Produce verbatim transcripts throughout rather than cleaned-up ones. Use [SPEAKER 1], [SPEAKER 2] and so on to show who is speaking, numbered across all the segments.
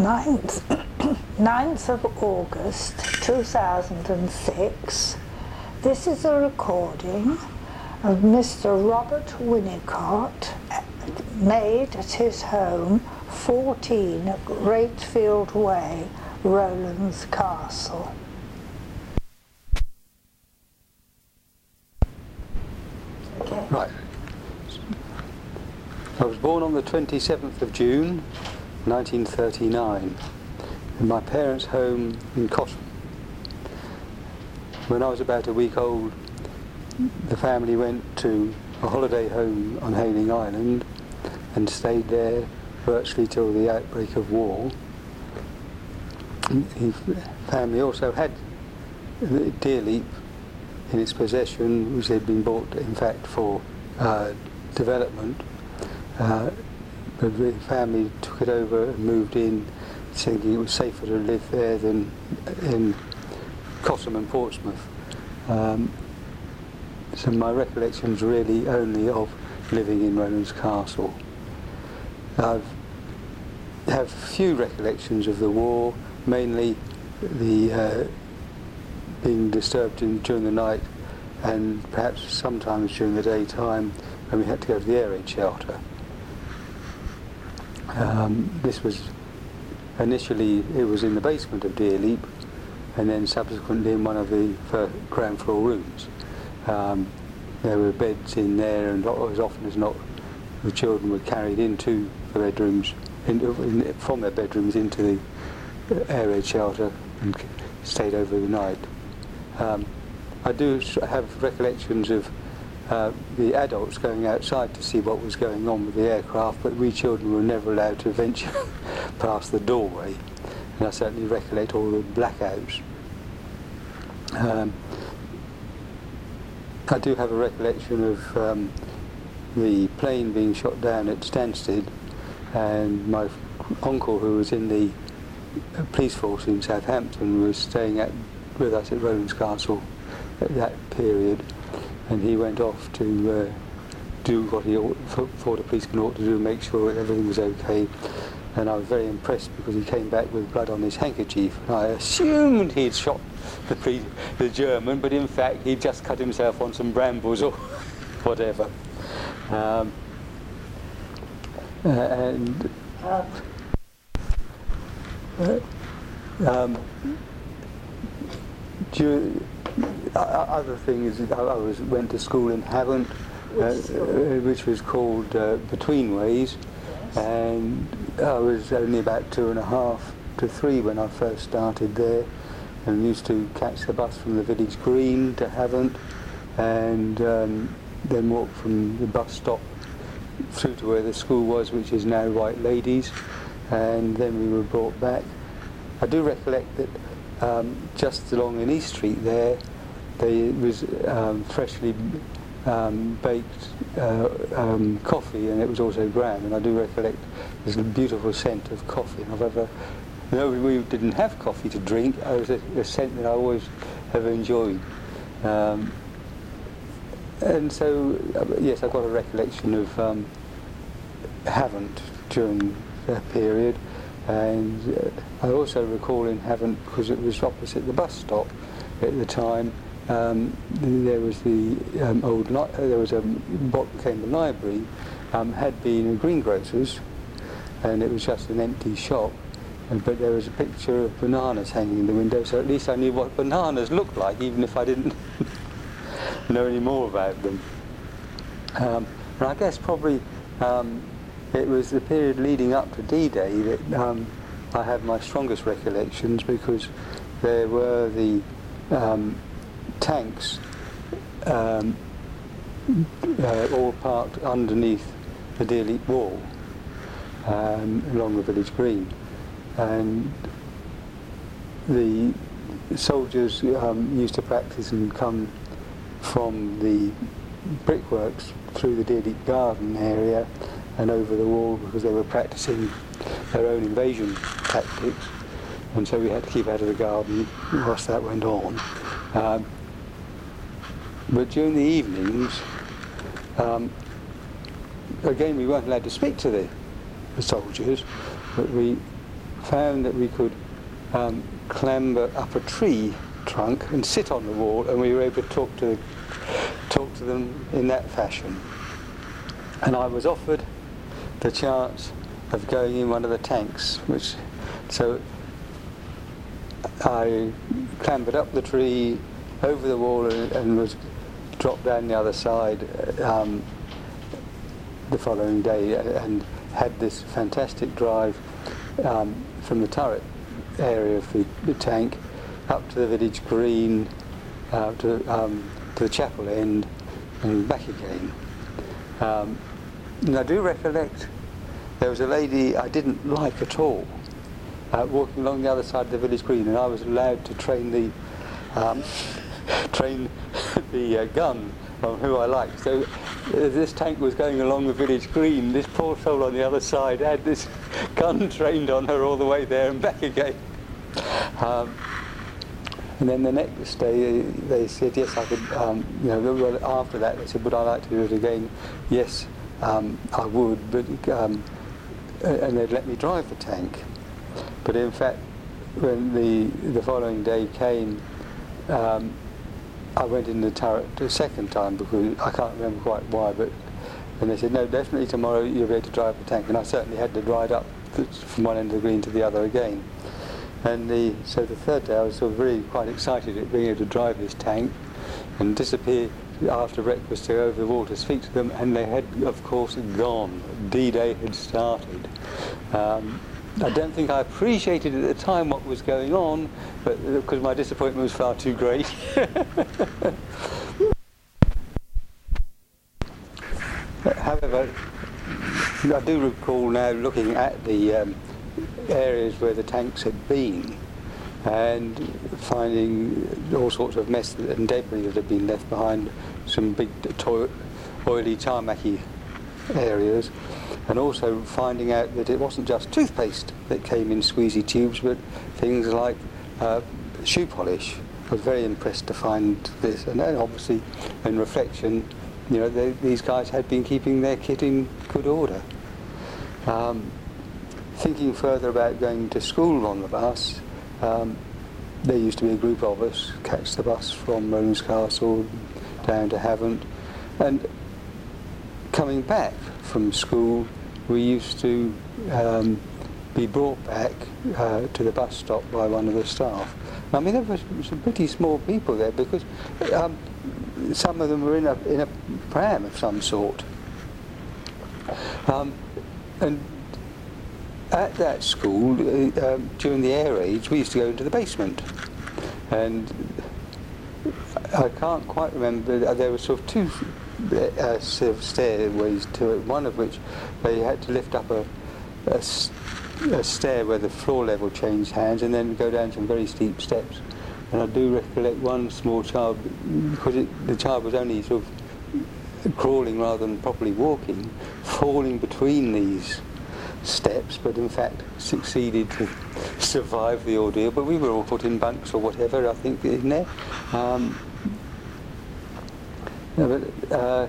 [SPEAKER 1] ninth, ninth of August two thousand six. This is a recording of Mister Robert Winnicott, made at his home, fourteen Greatfield Way, Rowlands Castle. Okay.
[SPEAKER 2] Right. I was born on the twenty-seventh of June nineteen thirty-nine in my parents' home in Cotton. When I was about a week old, the family went to a holiday home on Hayling Island and stayed there virtually till the outbreak of war. The family also had Deerleap in its possession, which had been bought in fact for uh, development. Uh, but the family took it over and moved in, thinking it was safer to live there than in Cotton and Portsmouth. Um, so my recollections really only of living in Rowlands Castle. I have few recollections of the war, mainly the uh, being disturbed in, during the night, and perhaps sometimes during the daytime when we had to go to the air raid shelter. Um, this was initially, it was in the basement of Deerleap, and then subsequently in one of the first ground floor rooms. Um, there were beds in there, and as often as not the children were carried into the bedrooms, in, in, from their bedrooms into the air raid shelter and stayed over the night. Um, I do have recollections of uh, the adults going outside to see what was going on with the aircraft, but we children were never allowed to venture past the doorway, and I certainly recollect all the blackouts. Um, I do have a recollection of um, the plane being shot down at Stansted, and my uncle, who was in the police force in Southampton, was staying at, with us at Rowlands Castle at that period, and he went off to uh, do what he ought, thought a policeman ought to do, make sure that everything was okay. And I was very impressed because he came back with blood on his handkerchief. And I assumed he'd shot the, pre the German, but in fact he'd just cut himself on some brambles or whatever. Um, uh, and uh, um, during, uh, other thing is, I was went to school in Havant, uh, which was called uh, Between Ways. And I was only about two and a half to three when I first started there, and used to catch the bus from the village green to Havant, and um, then walk from the bus stop through to where the school was, which is now White Ladies, and then we were brought back. I do recollect that um, just along in East Street there, there was um, freshly Um, baked uh, um, coffee, and it was also ground, and I do recollect this beautiful scent of coffee. And I've ever, though we didn't have coffee to drink, it was a, a scent that I always have enjoyed. Um, and so, uh, yes, I've got a recollection of um, Havant during that period, and uh, I also recall in Havant, because it was opposite the bus stop at the time, Um, there was the um, old, li there was a, what became the library, um, had been a greengrocer's, and it was just an empty shop, and, but there was a picture of bananas hanging in the window, so at least I knew what bananas looked like, even if I didn't know any more about them. Um, and I guess probably um, it was the period leading up to D-Day that um, I have my strongest recollections, because there were the um, tanks um, uh, all parked underneath the Deerleap wall um, along the village green, and the soldiers um, used to practice and come from the brickworks through the Deerleap garden area and over the wall, because they were practicing their own invasion tactics, and so we had to keep out of the garden whilst that went on. Um, But during the evenings, um, again, we weren't allowed to speak to the, the soldiers, but we found that we could um, clamber up a tree trunk and sit on the wall, and we were able to talk to talk to them in that fashion. And I was offered the chance of going in one of the tanks, which so I clambered up the tree, over the wall, and, and was dropped down the other side um, the following day, and had this fantastic drive um, from the turret area of the, the tank up to the village green, uh, to, um, to the chapel end, and back again. Um, and I do recollect there was a lady I didn't like at all, uh, walking along the other side of the village green, and I was allowed to train the um, train the uh, gun on who I liked. So as this tank was going along the village green, this poor soul on the other side had this gun trained on her all the way there and back again. Um, and then the next day they said yes, I could, um, you know, after that they said, would I like to do it again? Yes, um, I would, but um, and they'd let me drive the tank. But in fact, when the the following day came, um, I went in the turret a second time, because I can't remember quite why, but and they said, no, definitely tomorrow you'll be able to drive the tank. And I certainly had to ride up from one end of the green to the other again. And the, so the third day I was sort of really quite excited at being able to drive this tank, and disappear after breakfast to go over the wall to speak to them, and they had, of course, gone. D-Day had started. Um, I don't think I appreciated at the time what was going on, but because my disappointment was far too great. However, I do recall now looking at the um, areas where the tanks had been, and finding all sorts of mess and debris that had been left behind, some big to oily tarmacy areas, and also finding out that it wasn't just toothpaste that came in squeezy tubes, but things like uh, shoe polish. I was very impressed to find this, and then obviously in reflection, you know, they, these guys had been keeping their kit in good order. Um, thinking further about going to school on the bus, um, there used to be a group of us catch the bus from Rome's Castle down to Havant, and coming back from school we used to um, be brought back uh, to the bus stop by one of the staff. I mean, there was some pretty small people there, because um, some of them were in a, in a pram of some sort. Um, and at that school, uh, um, during the air raids, we used to go into the basement. And I can't quite remember, there were sort of two uh, sort of stairways to it, one of which they had to lift up a, a, a stair where the floor level changed hands, and then go down some very steep steps. And I do recollect one small child, because it, the child was only sort of crawling rather than properly walking, falling between these steps, but in fact succeeded to survive the ordeal. But we were all put in bunks or whatever, I think, in there. Um, no, but, uh,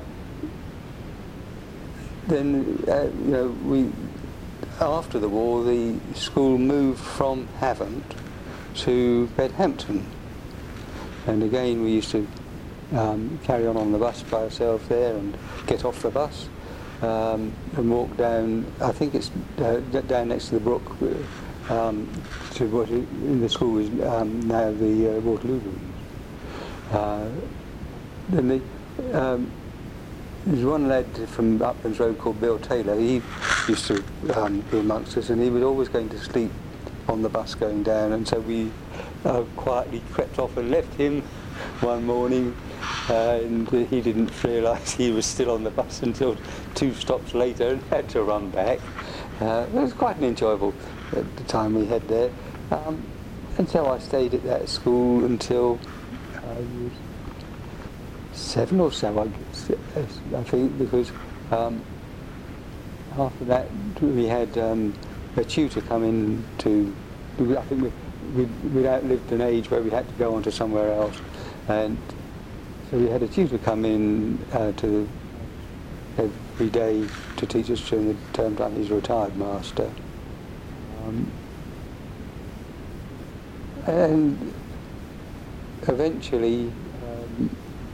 [SPEAKER 2] then, uh, you know, we, after the war, the school moved from Havant to Bedhampton, and again we used to um, carry on on the bus by ourselves there, and get off the bus um, and walk down, I think it's uh, down next to the brook, um, to what in the school is um, now the uh, Waterloo Rooms. Uh, then the, um, there's one lad from Uplands Road called Bill Taylor. He used to um, be amongst us, and he was always going to sleep on the bus going down, and so we uh, quietly crept off and left him one morning, uh, and he didn't realise he was still on the bus until two stops later, and had to run back. Uh, it was quite an enjoyable uh, time we had there, um, and so I stayed at that school until I was seven or so, I, guess, I think, because um, after that we had um, a tutor come in to, I think we, we'd, we'd outlived an age where we had to go on to somewhere else, and so we had a tutor come in uh, to every day to teach us during the term time. He's a retired master. Um, and eventually um,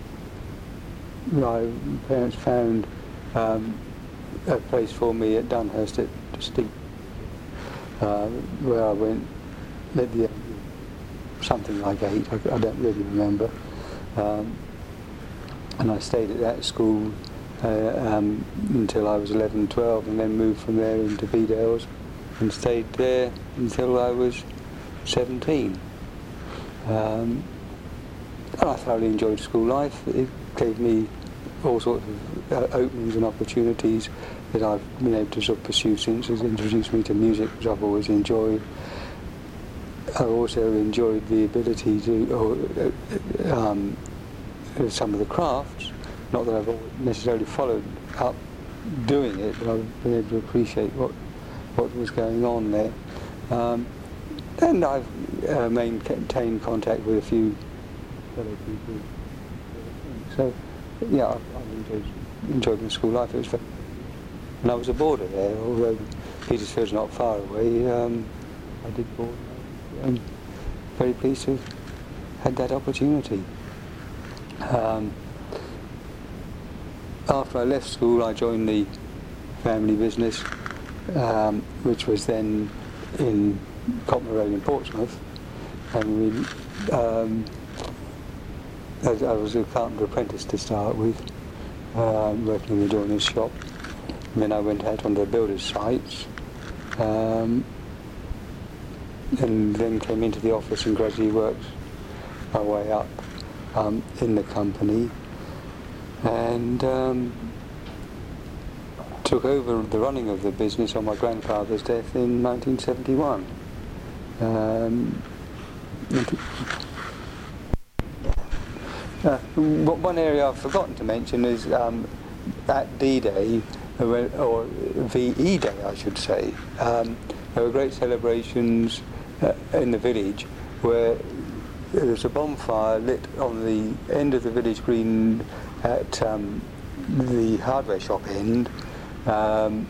[SPEAKER 2] my parents found um, a place for me at Dunhurst at Steep, uh, where I went at the something like eight, I, I don't really remember, um, and I stayed at that school uh, um, until I was eleven, twelve, and then moved from there into Bedales and stayed there until I was seventeen. Um, and I thoroughly enjoyed school life. It gave me all sorts of uh, openings and opportunities that I've been able to sort of pursue since. It's introduced me to music, which I've always enjoyed. I've also enjoyed the ability to, or, uh, um, some of the crafts, not that I've necessarily followed up doing it, but I've been able to appreciate what, what was going on there. Um, and I've uh, maintained contact with a few fellow people. So, yeah, I've, I've enjoyed, enjoyed my school life. It was very, and I was a boarder there, although Petersfield's not far away. Um, I did board. I'm very pleased to have had that opportunity. Um, after I left school, I joined the family business, um, which was then in Cotton Road in Portsmouth, and we, um, I, I was a carpenter apprentice to start with, um, working in the joiner's shop. And then I went out on the builders' sites, um, and then came into the office and gradually worked my way up um, in the company, and um, took over the running of the business on my grandfather's death in nineteen seventy-one. Um, uh, one area I've forgotten to mention is um, at D-Day, or V E Day I should say, um, there were great celebrations uh, in the village where there was a bonfire lit on the end of the village green at um, the hardware shop end, um,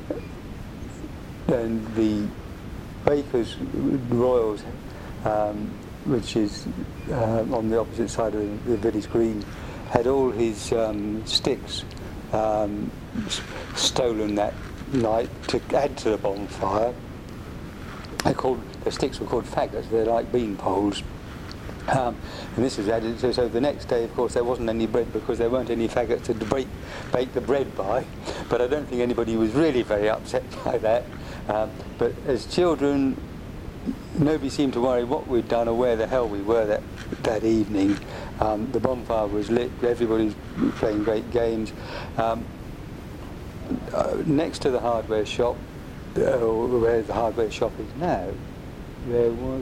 [SPEAKER 2] and the Baker's Royals, um, which is uh, on the opposite side of the, the village green, had all his um, sticks um, s stolen that night to add to the bonfire. They're called, the sticks were called faggots, they're like bean poles. Um, and this was added, so, so the next day, of course, there wasn't any bread because there weren't any faggots to break, bake the bread by. But I don't think anybody was really very upset by that. Um, but as children, nobody seemed to worry what we'd done or where the hell we were that, that evening. Um, the bonfire was lit, everybody was playing great games. Um, uh, next to the hardware shop, uh, where the hardware shop is now, there was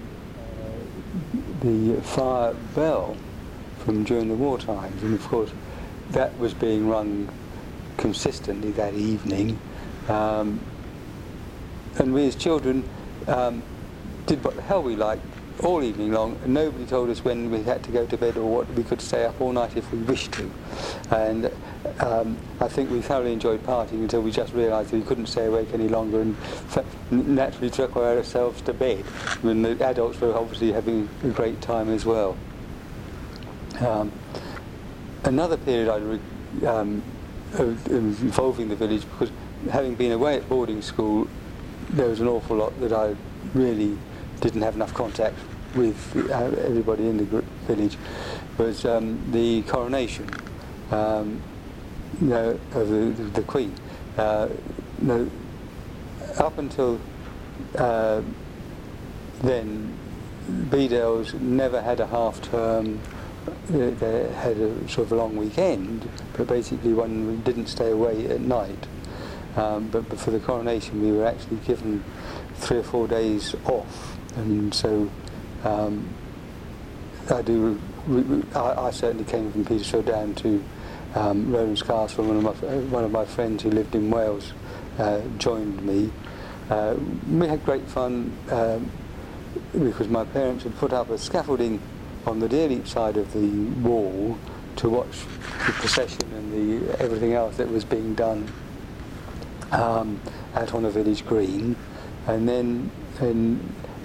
[SPEAKER 2] the, uh, the fire bell from during the war times, and of course that was being rung consistently that evening. Um, and we as children um, did what the hell we liked all evening long, and nobody told us when we had to go to bed or what we could stay up all night if we wished to. And um, I think we thoroughly enjoyed partying until we just realised that we couldn't stay awake any longer, and naturally took ourselves to bed, when the adults were obviously having a great time as well. Um, another period I re um, involving the village, because having been away at boarding school, there was an awful lot that I really didn't have enough contact with uh, everybody in the village, was um, the coronation um, you know, of the, the Queen. Uh, you know, up until uh, then, Bedales never had a half term. They had a sort of a long weekend, but basically one didn't stay away at night. Um, but, but for the coronation, we were actually given three or four days off. And so um, I do. I, I certainly came from Petersfield down to um, Rowlands Castle. One of my one of my friends who lived in Wales uh, joined me. Uh, we had great fun um, because my parents had put up a scaffolding on the Deerleap side of the wall to watch the procession and the everything else that was being done um, out on the village green, and then. And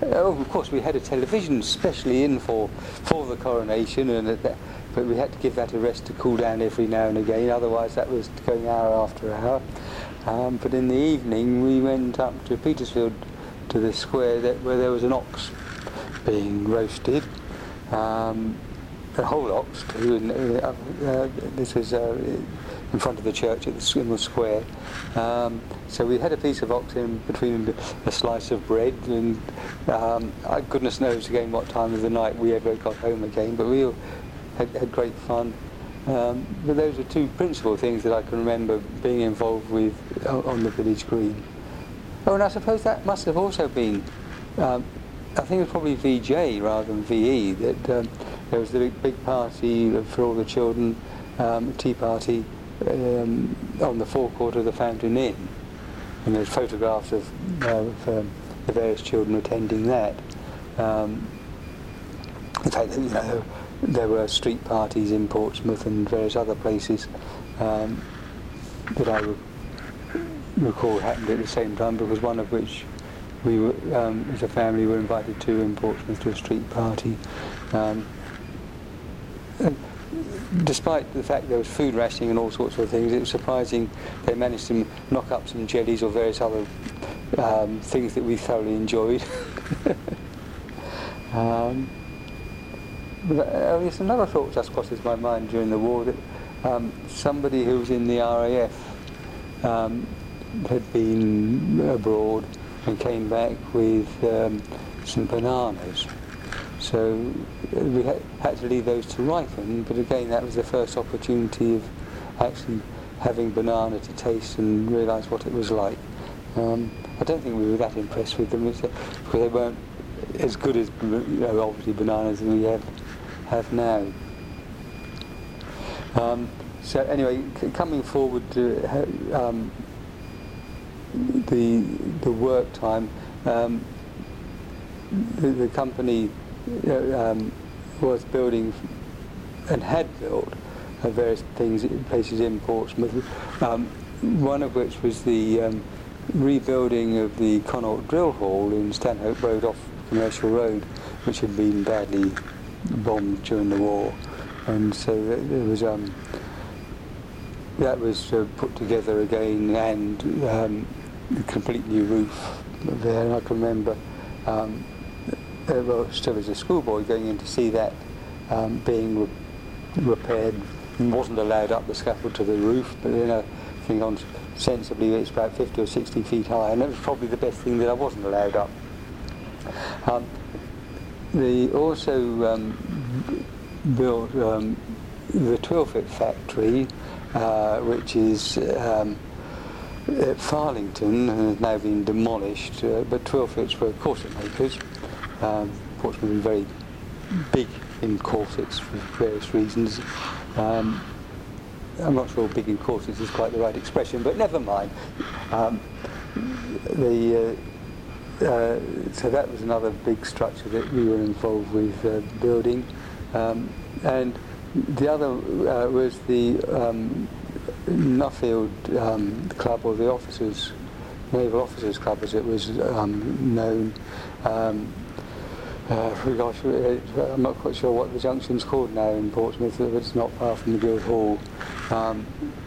[SPEAKER 2] Oh, of course, we had a television specially in for for the coronation, and that, but we had to give that a rest to cool down every now and again. Otherwise, that was going hour after hour. Um, but in the evening, we went up to Petersfield, to the square that, where there was an ox being roasted, um, a whole ox too. And uh, uh, this was uh, in front of the church at the, in the square. Um, so we had a piece of ox in between a slice of bread, and um, goodness knows again what time of the night we ever got home again. But we all had, had great fun. Um, but those are two principal things that I can remember being involved with on the village green. Oh, and I suppose that must have also been, um, I think it was probably V J rather than V E, that um, there was the big, big party for all the children, um, a tea party um, on the forecourt of the Fountain Inn. And there's photographs of, uh, of um, the various children attending that. Um, in fact, you know, there were street parties in Portsmouth and various other places um, that I re recall happened at the same time, because one of which we were, um, as a family, were invited to in Portsmouth to a street party. Um, and despite the fact there was food rationing and all sorts of things, it was surprising they managed to knock up some jellies or various other um, things that we thoroughly enjoyed. um, But, uh, there's another thought just crosses my mind during the war, that um, somebody who was in the R A F um, had been abroad and came back with um, some bananas. So uh, we ha had to leave those to ripen, but again that was the first opportunity of actually having banana to taste and realise what it was like. Um, I don't think we were that impressed with them, because they weren't as good as, you know, obviously bananas than we have have now. Um, so anyway, c coming forward to um, the the work time, um, the, the company uh, um, was building and had built uh, various things, places in Portsmouth. Um, one of which was the um, rebuilding of the Connaught Drill Hall in Stanhope Road off Commercial Road, which had been badly bombed during the war, and so there was um, that was uh, put together again, and um, a complete new roof there. And I can remember, um, uh, well, still as a schoolboy, going in to see that um, being re repaired. Wasn't allowed up the scaffold to the roof, but then I think on sensibly it's about fifty or sixty feet high, and that was probably the best thing that I wasn't allowed up. Um, They also um, built um, the Twilfit factory, uh, which is um, at Farlington and has now been demolished, uh, but Twilfits were corset makers. Um, Portsmouth was very big in corsets for various reasons. Um, I'm not sure big in corsets is quite the right expression, but never mind. Um, the uh, Uh, so that was another big structure that we were involved with uh, building, um, and the other uh, was the um, Nuffield um, Club, or the Officers, Naval Officers Club as it was um, known. Um, uh, gosh, I'm not quite sure what the junction's called now in Portsmouth, but it's not far from the Guildhall, um,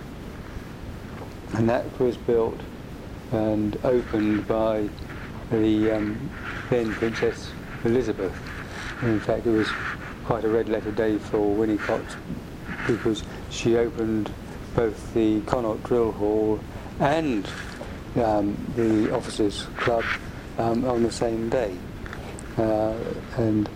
[SPEAKER 2] and that was built and opened by the um, then Princess Elizabeth. And in fact, it was quite a red letter day for Winnicott, because she opened both the Connaught Drill Hall and um, the Officers Club um, on the same day. Uh, and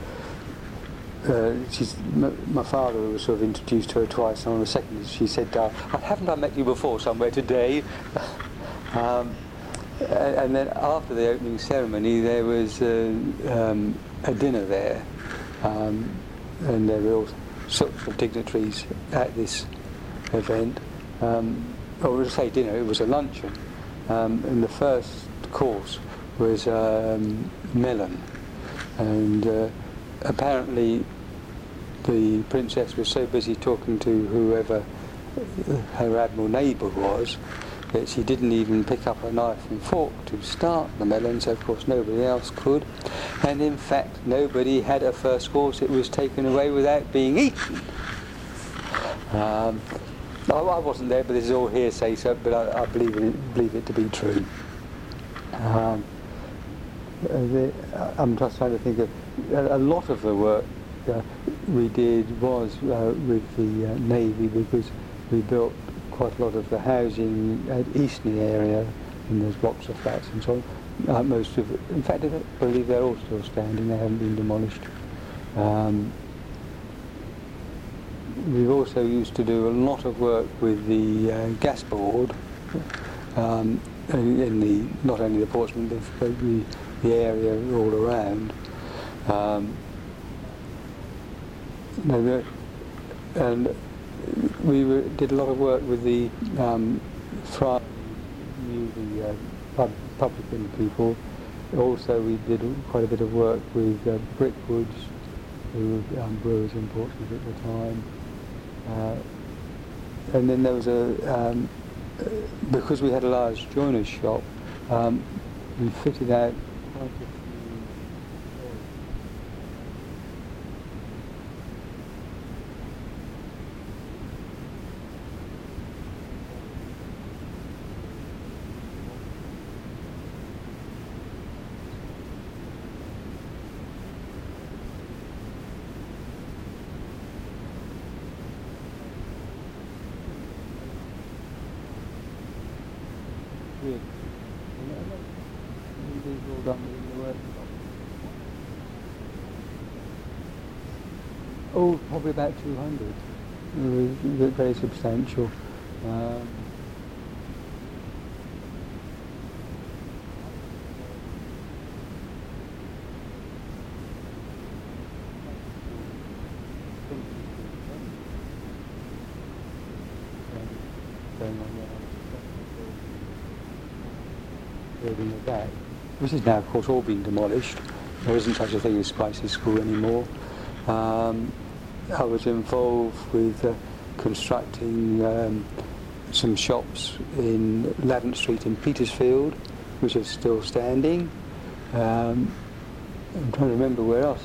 [SPEAKER 2] uh, she's, m my father was sort of introduced to her twice, and on the second she said, uh, haven't I met you before somewhere today? um, And then after the opening ceremony, there was uh, um, a dinner there, um, and there were all sorts of dignitaries at this event. Um, or to say dinner, it was a luncheon, um, and the first course was um, melon, and uh, apparently the princess was so busy talking to whoever her admiral neighbour was, that she didn't even pick up a knife and fork to start the melon, so of course nobody else could. And in fact, nobody had a first course. It was taken away without being eaten. Um, I, I wasn't there, but this is all hearsay, so, but I, I believe, it, believe it to be true. Um, the, I'm just trying to think of a, a lot of the work uh, we did was uh, with the uh, Navy, because we built quite a lot of the housing at Eastney area, in those blocks of flats and so on. Uh, most of it, in fact, I believe they're all still standing, they haven't been demolished. Um, we've also used to do a lot of work with the uh, gas board, um, in the, not only the Portsmouth, but the, the area all around. Um, no, and we were, did a lot of work with the um, Friday, the uh, pub, publican people. Also, we did quite a bit of work with uh, Brickwoods, who were um, brewers in Portsmouth at the time. Uh, and then there was a, um, because we had a large joiner's shop, um, we fitted out quite a few. Oh, probably about two hundred. It was very substantial. Um, building of that, which is now of course all been demolished. There isn't such a thing as Spices School anymore. Um, I was involved with uh, constructing um, some shops in Lavant Street in Petersfield, which are still standing. Um, I'm trying to remember where else.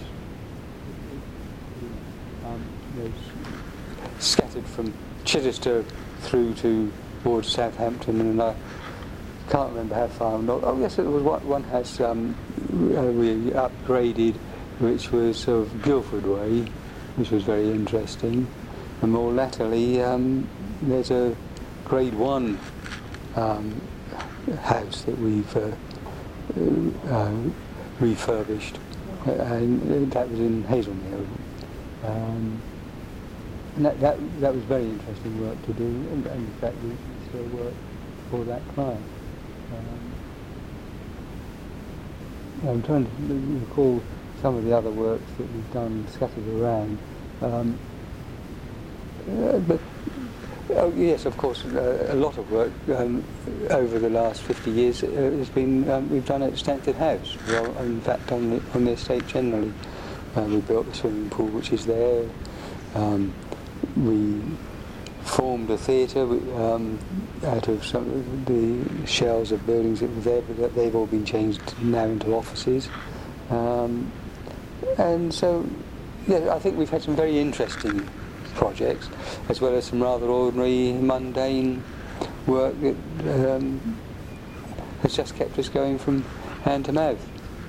[SPEAKER 2] Um, scattered from Chichester through to towards Southampton, and I can't remember how far. I'm not, oh yes, it was one, one house um, uh, we upgraded, which was sort of Guildford Way, which was very interesting. And more latterly, um, there's a grade one um, house that we've uh, uh, refurbished, uh, and that was in Hazelmere. Um, and that, that, that was very interesting work to do, and, and in fact we still work for that client. Um, I'm trying to recall some of the other works that we've done scattered around. Um, uh, but oh yes, of course, uh, a lot of work um, over the last fifty years uh, has been um, we've done at Stanford House. Well, in fact, on the on the estate generally, uh, we built the swimming pool, which is there. Um, we formed a theatre um, out of some of the shells of buildings that were there, but they've all been changed now into offices. Um, and so, yeah, I think we've had some very interesting projects, as well as some rather ordinary, mundane work that um, has just kept us going from hand to mouth.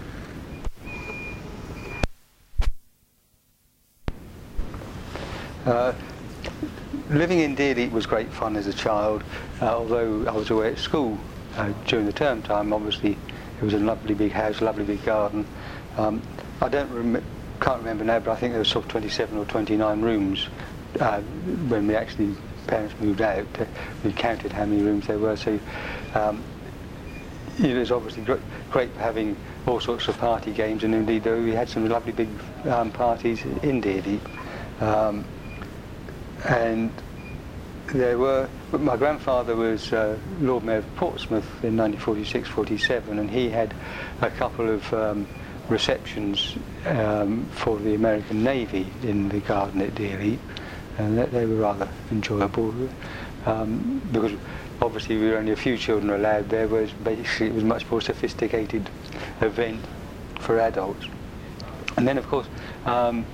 [SPEAKER 2] Uh, living in Deardeep was great fun as a child, uh, although I was away at school uh, during the term time. Obviously, it was a lovely big house, lovely big garden. Um, I don't rem can't remember now, but I think there was sort of twenty-seven or twenty-nine rooms uh, when we actually parents moved out. Uh, we counted how many rooms there were. So um, it was obviously great, great for having all sorts of party games, and indeed, though, we had some lovely big um, parties in Deardeep. Um, and there were, my grandfather was uh, Lord Mayor of Portsmouth in nineteen forty-six forty-seven, and he had a couple of um, receptions um, for the American Navy in the garden at Deardeep, and that, they were rather enjoyable, um, because obviously we were only a few children allowed there, whereas basically it was a much more sophisticated event for adults. And then of course um,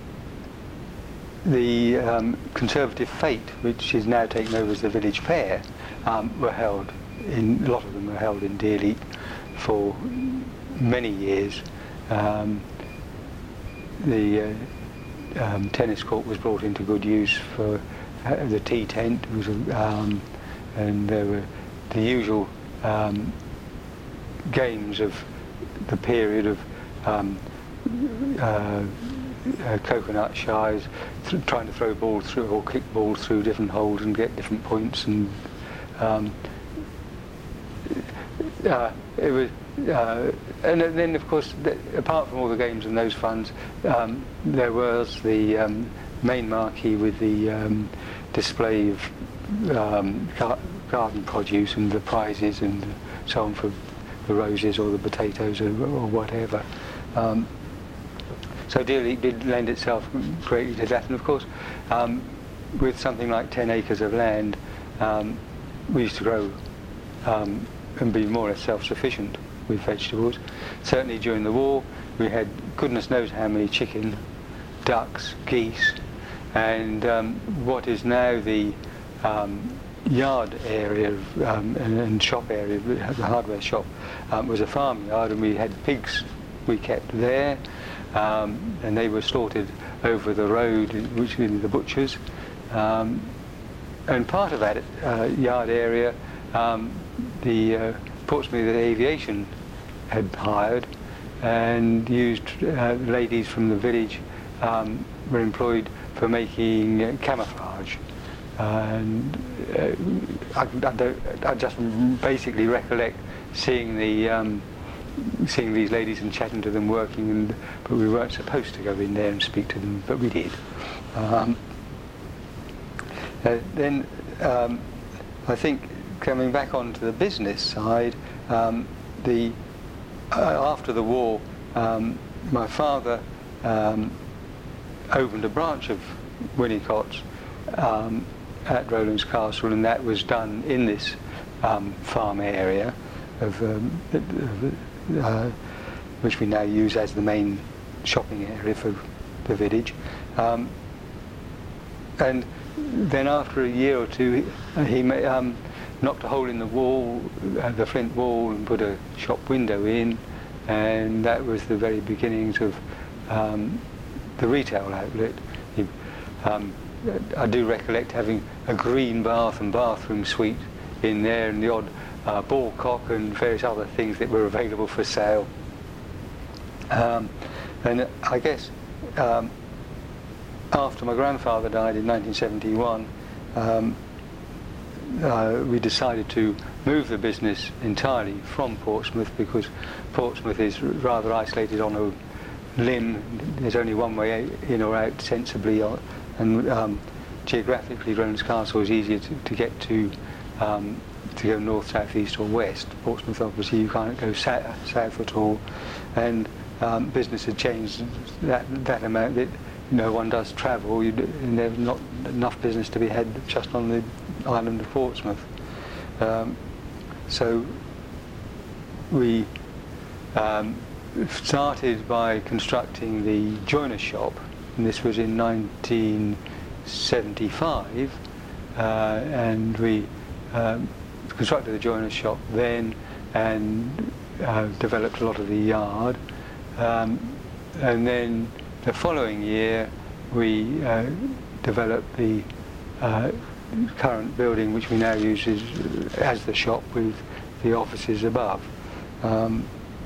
[SPEAKER 2] the um, Conservative Fete, which is now taken over as the Village Fair, um, were held in, a lot of them were held in Deerleap for many years. Um, the uh, um, tennis court was brought into good use for uh, the tea tent, was, um, and there were the usual um, games of the period of um, uh, uh, coconut shies, th trying to throw balls through or kick balls through different holes and get different points, and um, uh, it was. Uh, and then, of course, th apart from all the games and those funds, um, there was the um, main marquee with the um, display of um, gar garden produce and the prizes and so on for the roses or the potatoes or, or whatever. Um, so Deerleap did lend itself greatly to that, and of course, um, with something like ten acres of land, um, we used to grow um, and be more or less self-sufficient with vegetables. Certainly during the war, we had goodness knows how many chicken, ducks, geese, and um, what is now the um, yard area um, and, and shop area, the hardware shop, um, was a farmyard, and we had pigs we kept there, um, and they were slaughtered over the road, which was the butchers. Um, and part of that uh, yard area, um, the uh, Portsmouth Aviation had hired and used uh, ladies from the village um, were employed for making uh, camouflage. And uh, I, I, don't, I just basically recollect seeing the um, seeing these ladies and chatting to them working, and but we weren't supposed to go in there and speak to them, but we did. Um, uh, then um, I think coming back onto the business side, um, the uh, after the war, um, my father um, opened a branch of Winnicotts um, at Rowlands Castle, and that was done in this um, farm area of, um, uh, which we now use as the main shopping area for the village. Um, and then after a year or two, he, he ma um, knocked a hole in the wall, uh, the flint wall, and put a shop window in, and that was the very beginnings of um, the retail outlet. He, um, I do recollect having a green bath and bathroom suite in there, and the odd uh, ball cock and various other things that were available for sale. Um, and I guess um, after my grandfather died in nineteen seventy-one, um, uh, we decided to move the business entirely from Portsmouth, because Portsmouth is rather isolated on a limb. There's only one way in or out sensibly, and um, geographically Rowlands Castle is easier to, to get to um, to go north, south, east or west. Portsmouth, obviously you can't go south, south at all, and um, business had changed that, that amount that no one does travel. You, and there's not enough business to be had just on the island of Portsmouth. Um, so we um, started by constructing the joiner shop, and this was in nineteen seventy-five, uh, and we um, constructed the joiner shop then, and uh, developed a lot of the yard, um, and then the following year we uh, developed the uh, current building, which we now use as, as the shop, with the offices above. Um,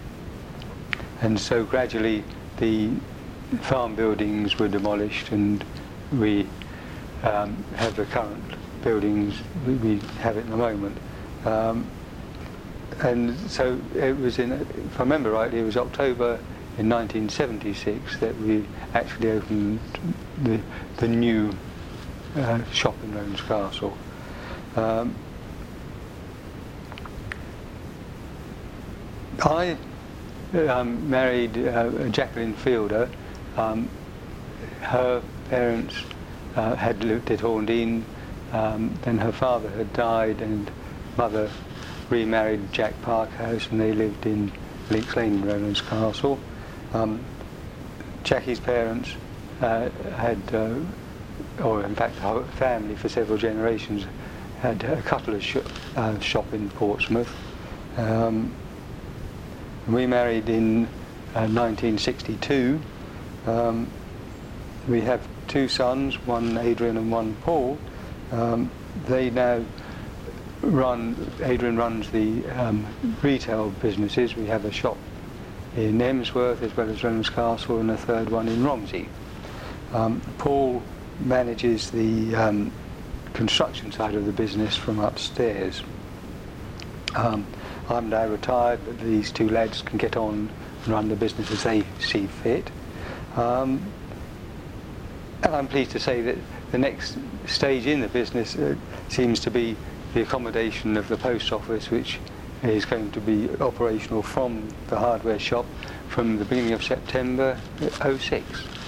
[SPEAKER 2] and so gradually the farm buildings were demolished, and we um, have the current buildings we, we have at the moment. Um, and so it was in, if I remember rightly, it was October in nineteen seventy-six that we actually opened the, the new uh, shop in Rowlands Castle. Um, I um, married uh, Jacqueline Fielder. Um, her parents uh, had lived at Horndean, um, then her father had died, and mother remarried Jack Parkhouse, and they lived in Links Lane in Rowlands Castle. Um, Jackie's parents uh, had, uh, or in fact our family for several generations, had a cutler's sh uh, shop in Portsmouth. Um, we married in uh, nineteen sixty-two. Um, we have two sons, one Adrian and one Paul. Um, they now run, Adrian runs the um, retail businesses. We have a shop in Emsworth as well as Rowlands Castle, and a third one in Romsey. Um, Paul manages the um, construction side of the business from upstairs. Um, I'm now retired, but these two lads can get on and run the business as they see fit. Um, and I'm pleased to say that the next stage in the business uh, seems to be the accommodation of the post office, which is going to be operational from the hardware shop from the beginning of September oh six.